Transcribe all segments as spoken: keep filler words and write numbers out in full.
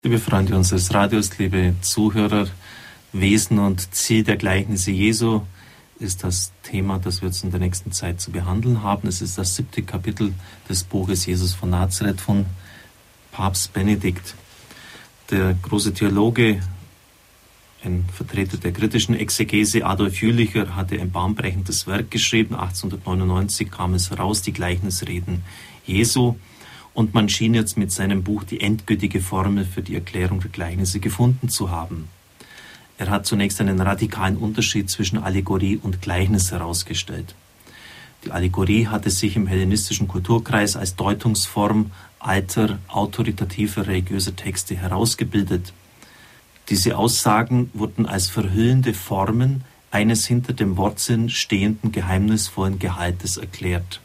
Liebe Freunde unseres Radios, liebe Zuhörer, Wesen und Ziel der Gleichnisse Jesu ist das Thema, das wir jetzt in der nächsten Zeit zu behandeln haben. Es ist das siebte Kapitel des Buches Jesus von Nazareth von Papst Benedikt. Der große Theologe, ein Vertreter der kritischen Exegese, Adolf Jülicher, hatte ein bahnbrechendes Werk geschrieben. achtzehnhundertneunundneunzig kam es heraus, die Gleichnisreden Jesu. Und man schien jetzt mit seinem Buch die endgültige Formel für die Erklärung der Gleichnisse gefunden zu haben. Er hat zunächst einen radikalen Unterschied zwischen Allegorie und Gleichnis herausgestellt. Die Allegorie hatte sich im hellenistischen Kulturkreis als Deutungsform alter, autoritativer religiöser Texte herausgebildet. Diese Aussagen wurden als verhüllende Formen eines hinter dem Wortsinn stehenden geheimnisvollen Gehaltes erklärt.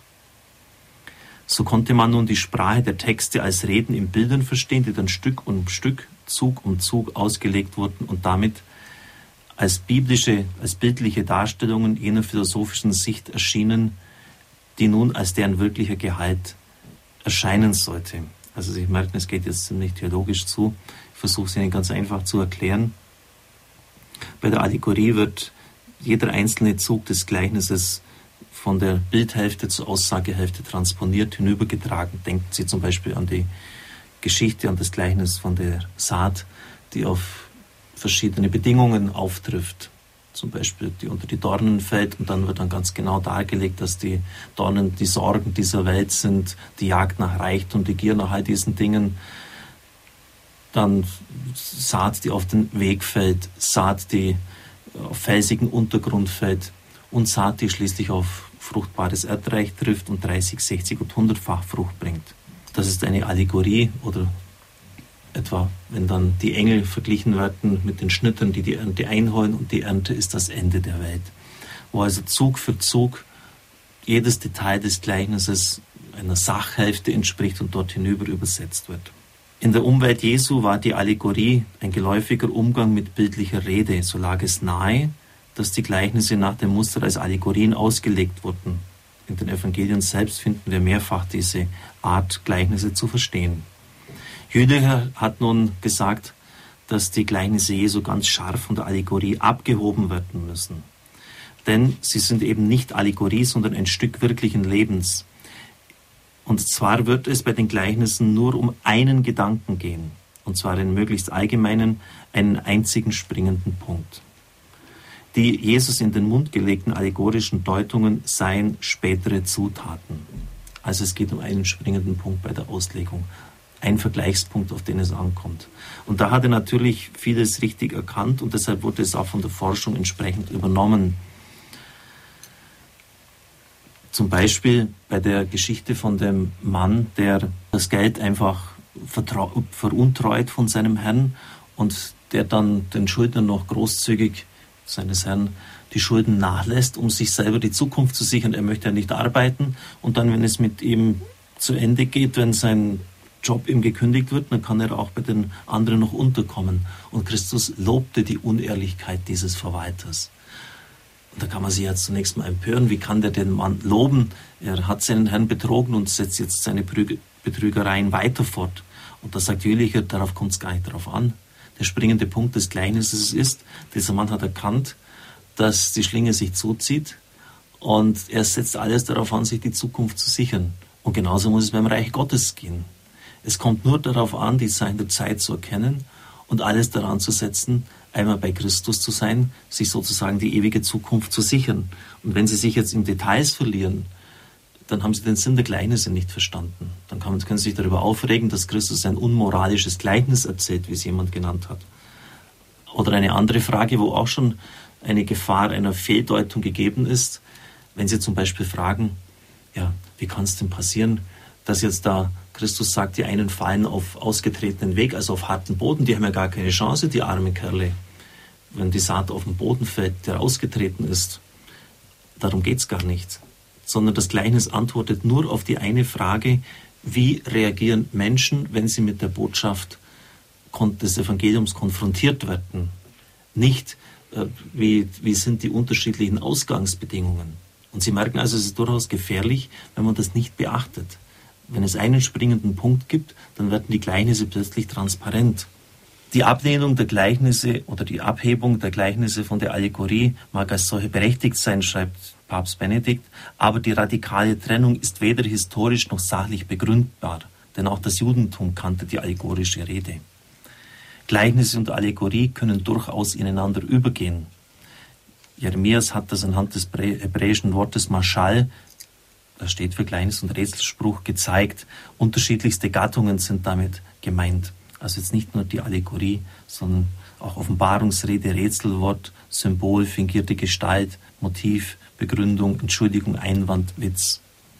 So konnte man nun die Sprache der Texte als Reden in Bildern verstehen, die dann Stück um Stück, Zug um Zug ausgelegt wurden und damit als biblische, als bildliche Darstellungen jener philosophischen Sicht erschienen, die nun als deren wirklicher Gehalt erscheinen sollte. Also Sie merken, es geht jetzt ziemlich theologisch zu. Ich versuche es Ihnen ganz einfach zu erklären. Bei der Allegorie wird jeder einzelne Zug des Gleichnisses von der Bildhälfte zur Aussagehälfte transponiert, hinübergetragen. Denken Sie zum Beispiel an die Geschichte, an das Gleichnis von der Saat, die auf verschiedene Bedingungen auftrifft. Zum Beispiel, die unter die Dornen fällt, und dann wird dann ganz genau dargelegt, dass die Dornen die Sorgen dieser Welt sind, die Jagd nach Reichtum, die Gier nach all diesen Dingen. Dann Saat, die auf den Weg fällt, Saat, die auf felsigen Untergrund fällt, und Saat, die schließlich auf fruchtbares Erdreich trifft und dreißig, sechzig und hundertfach Frucht bringt. Das ist eine Allegorie, oder etwa, wenn dann die Engel verglichen werden mit den Schnittern, die die Ernte einholen, und die Ernte ist das Ende der Welt. Wo also Zug für Zug jedes Detail des Gleichnisses einer Sachhälfte entspricht und dort hinüber übersetzt wird. In der Umwelt Jesu war die Allegorie ein geläufiger Umgang mit bildlicher Rede. So lag es nahe, dass die Gleichnisse nach dem Muster als Allegorien ausgelegt wurden. In den Evangelien selbst finden wir mehrfach diese Art, Gleichnisse zu verstehen. Jülicher hat nun gesagt, dass die Gleichnisse Jesu ganz scharf von der Allegorie abgehoben werden müssen. Denn sie sind eben nicht Allegorie, sondern ein Stück wirklichen Lebens. Und zwar wird es bei den Gleichnissen nur um einen Gedanken gehen. Und zwar einen möglichst allgemeinen, einen einzigen springenden Punkt. Die Jesus in den Mund gelegten allegorischen Deutungen seien spätere Zutaten. Also es geht um einen springenden Punkt bei der Auslegung. Ein Vergleichspunkt, auf den es ankommt. Und da hat er natürlich vieles richtig erkannt, und deshalb wurde es auch von der Forschung entsprechend übernommen. Zum Beispiel bei der Geschichte von dem Mann, der das Geld einfach veruntreut von seinem Herrn und der dann den Schuldnern noch großzügig seines Herrn die Schulden nachlässt, um sich selber die Zukunft zu sichern. Er möchte ja nicht arbeiten, und dann, wenn es mit ihm zu Ende geht, wenn sein Job ihm gekündigt wird, dann kann er auch bei den anderen noch unterkommen. Und Christus lobte die Unehrlichkeit dieses Verwalters. Und da kann man sich jetzt zunächst mal empören, wie kann der den Mann loben? Er hat seinen Herrn betrogen und setzt jetzt seine Betrügereien weiter fort. Und da sagt Jülicher, darauf kommt es gar nicht drauf an. Der springende Punkt des Gleichnisses ist, dieser Mann hat erkannt, dass die Schlinge sich zuzieht, und er setzt alles darauf an, sich die Zukunft zu sichern. Und genauso muss es beim Reich Gottes gehen. Es kommt nur darauf an, die Zeichen der Zeit zu erkennen und alles daran zu setzen, einmal bei Christus zu sein, sich sozusagen die ewige Zukunft zu sichern. Und wenn Sie sich jetzt in Details verlieren, dann haben Sie den Sinn der Gleichnisse nicht verstanden. Dann kann, können Sie sich darüber aufregen, dass Christus ein unmoralisches Gleichnis erzählt, wie es jemand genannt hat. Oder eine andere Frage, wo auch schon eine Gefahr einer Fehldeutung gegeben ist, wenn Sie zum Beispiel fragen, ja, wie kann es denn passieren, dass jetzt da Christus sagt, die einen fallen auf ausgetretenen Weg, also auf harten Boden, die haben ja gar keine Chance, die armen Kerle, wenn die Saat auf den Boden fällt, der ausgetreten ist. Darum geht es gar nicht. Sondern das Gleichnis antwortet nur auf die eine Frage, wie reagieren Menschen, wenn sie mit der Botschaft des Evangeliums konfrontiert werden. Nicht, äh, wie, wie sind die unterschiedlichen Ausgangsbedingungen. Und Sie merken also, es ist durchaus gefährlich, wenn man das nicht beachtet. Wenn es einen springenden Punkt gibt, dann werden die Gleichnisse plötzlich transparent. Die Ablehnung der Gleichnisse oder die Abhebung der Gleichnisse von der Allegorie mag als solche berechtigt sein, schreibt Papst Benedikt, aber die radikale Trennung ist weder historisch noch sachlich begründbar, denn auch das Judentum kannte die allegorische Rede. Gleichnisse und Allegorie können durchaus ineinander übergehen. Jeremias hat das anhand des hebräischen Wortes Maschal, das steht für Gleichnis und Rätselspruch, gezeigt. Unterschiedlichste Gattungen sind damit gemeint. Also jetzt nicht nur die Allegorie, sondern auch Offenbarungsrede, Rätselwort, Symbol, fingierte Gestalt, Motiv, Begründung, Entschuldigung, Einwand, Witz.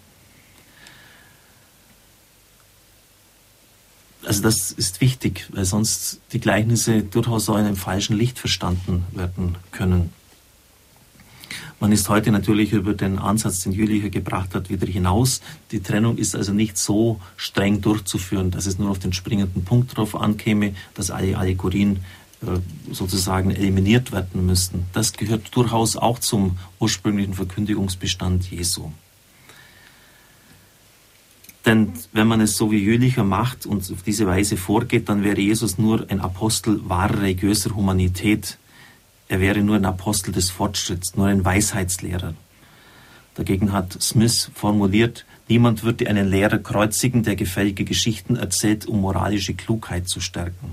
Also das ist wichtig, weil sonst die Gleichnisse durchaus auch in einem falschen Licht verstanden werden können. Man ist heute natürlich über den Ansatz, den Jülicher gebracht hat, wieder hinaus. Die Trennung ist also nicht so streng durchzuführen, dass es nur auf den springenden Punkt drauf ankäme, dass alle Allegorien äh, sozusagen eliminiert werden müssten. Das gehört durchaus auch zum ursprünglichen Verkündigungsbestand Jesu. Denn wenn man es so wie Jülicher macht und auf diese Weise vorgeht, dann wäre Jesus nur ein Apostel wahrer religiöser Humanität. Er wäre nur ein Apostel des Fortschritts, nur ein Weisheitslehrer. Dagegen hat Smith formuliert, niemand würde einen Lehrer kreuzigen, der gefällige Geschichten erzählt, um moralische Klugheit zu stärken.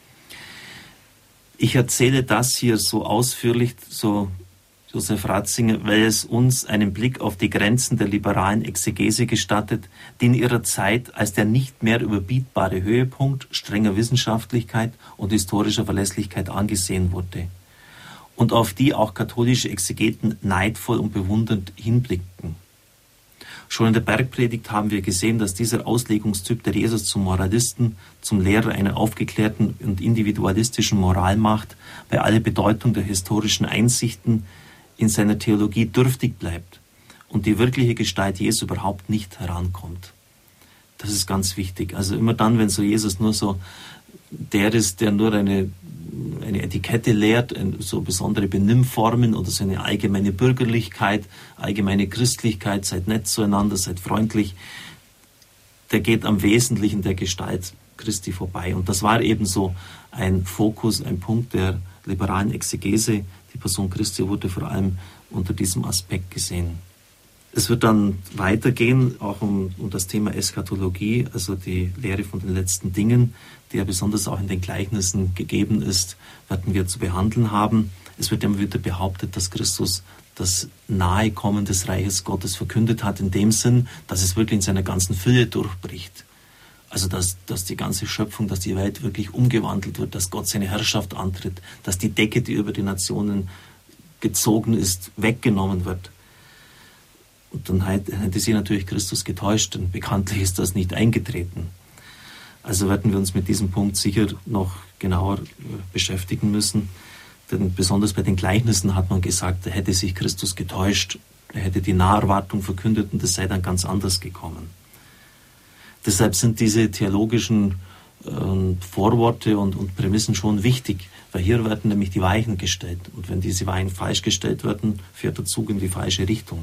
Ich erzähle das hier so ausführlich, so Josef Ratzinger, weil es uns einen Blick auf die Grenzen der liberalen Exegese gestattet, die in ihrer Zeit als der nicht mehr überbietbare Höhepunkt strenger Wissenschaftlichkeit und historischer Verlässlichkeit angesehen wurde. Und auf die auch katholische Exegeten neidvoll und bewundernd hinblickten. Schon in der Bergpredigt haben wir gesehen, dass dieser Auslegungstyp der Jesus zum Moralisten, zum Lehrer einer aufgeklärten und individualistischen Moral macht, bei aller Bedeutung der historischen Einsichten in seiner Theologie dürftig bleibt und die wirkliche Gestalt Jesu überhaupt nicht herankommt. Das ist ganz wichtig. Also immer dann, wenn so Jesus nur so der ist, der nur eine eine Etikette lehrt, so besondere Benimmformen oder so eine allgemeine Bürgerlichkeit, allgemeine Christlichkeit, seid nett zueinander, seid freundlich, der geht am Wesentlichen der Gestalt Christi vorbei. Und das war eben so ein Fokus, ein Punkt der liberalen Exegese. Die Person Christi wurde vor allem unter diesem Aspekt gesehen. Es wird dann weitergehen, auch um, um das Thema Eschatologie, also die Lehre von den letzten Dingen, die ja besonders auch in den Gleichnissen gegeben ist, werden wir zu behandeln haben. Es wird immer wieder behauptet, dass Christus das Nahekommen des Reiches Gottes verkündet hat, in dem Sinn, dass es wirklich in seiner ganzen Fülle durchbricht. Also dass, dass die ganze Schöpfung, dass die Welt wirklich umgewandelt wird, dass Gott seine Herrschaft antritt, dass die Decke, die über die Nationen gezogen ist, weggenommen wird. Und dann hätte sie natürlich Christus getäuscht, denn bekanntlich ist das nicht eingetreten. Also werden wir uns mit diesem Punkt sicher noch genauer beschäftigen müssen. Denn besonders bei den Gleichnissen hat man gesagt, da hätte sich Christus getäuscht, er hätte die Naherwartung verkündet und es sei dann ganz anders gekommen. Deshalb sind diese theologischen äh, Vorworte und, und Prämissen schon wichtig, weil hier werden nämlich die Weichen gestellt. Und wenn diese Weichen falsch gestellt werden, fährt der Zug in die falsche Richtung.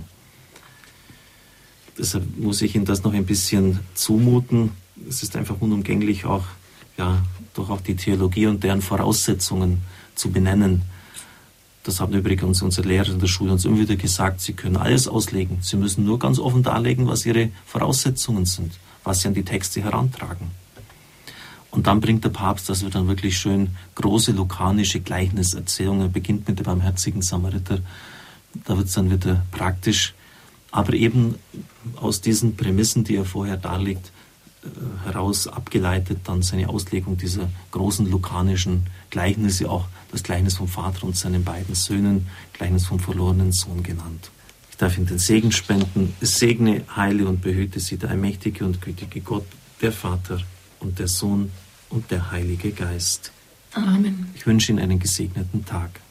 Deshalb muss ich Ihnen das noch ein bisschen zumuten. Es ist einfach unumgänglich, auch, ja, doch auch die Theologie und deren Voraussetzungen zu benennen. Das haben übrigens unsere Lehrer in der Schule uns immer wieder gesagt, sie können alles auslegen. Sie müssen nur ganz offen darlegen, was ihre Voraussetzungen sind, was sie an die Texte herantragen. Und dann bringt der Papst, dass wir dann wirklich schön große lukanische Gleichniserzählungen, beginnt mit dem barmherzigen Samariter, da wird es dann wieder praktisch, aber eben aus diesen Prämissen, die er vorher darlegt, heraus abgeleitet dann seine Auslegung dieser großen lukanischen Gleichnisse, auch das Gleichnis vom Vater und seinen beiden Söhnen, Gleichnis vom verlorenen Sohn genannt. Ich darf Ihnen den Segen spenden. Es segne, heile und behüte Sie der allmächtige und gütige Gott, der Vater und der Sohn und der Heilige Geist. Amen. Ich wünsche Ihnen einen gesegneten Tag.